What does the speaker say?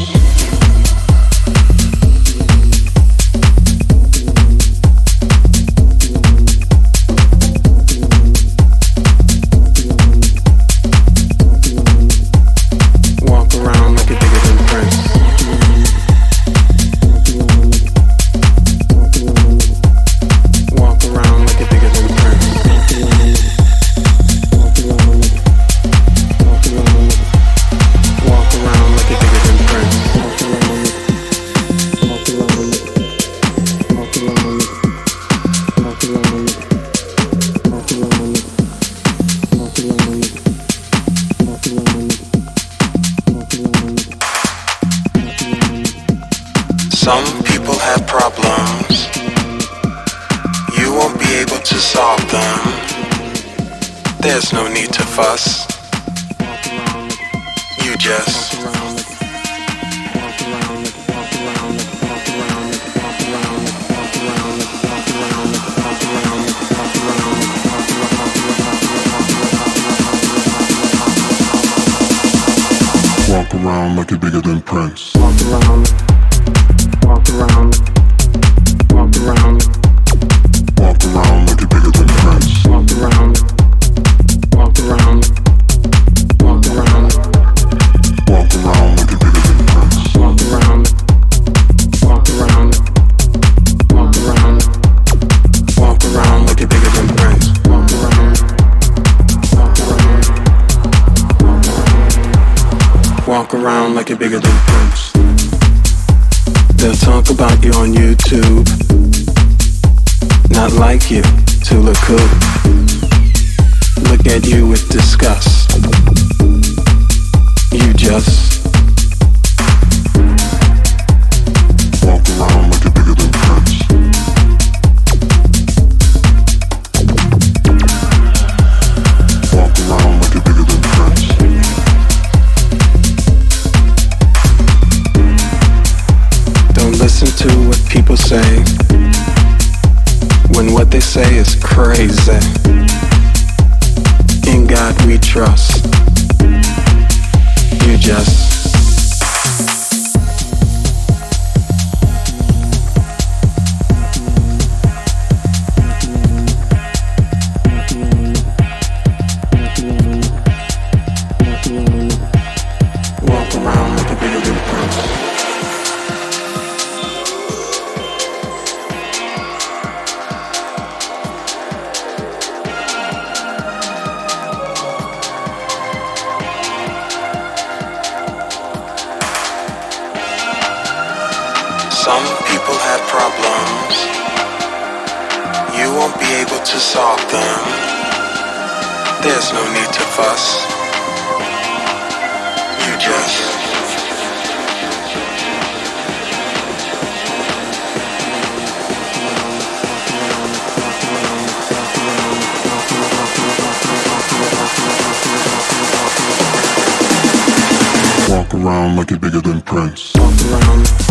Some people have problems. You won't be able to solve them. There's no need to fuss. You just walk around like you're bigger than Prince. Walk around, walk around, walk around. Walk around like you're bigger than Prince. Walk around, walk around, walk around. Walk around like you're bigger than Prince. Walk around, walk around, walk around. walk around like you're bigger than Prince. Walk around, walk around, walk around. Walk around like you're bigger than Prince. They'll talk about you on YouTube, not like you to look cool. Look at you with disgust. You just walk around like you're bigger than Prince. Walk around like you're bigger than Prince. don't listen to what people say when what they say is crazy. In God we trust. You just walk around like you're bigger than Prince. Some people have problems. You won't be able to solve them. There's no need to fuss. You just Walk around like you're bigger than Prince. Walk around.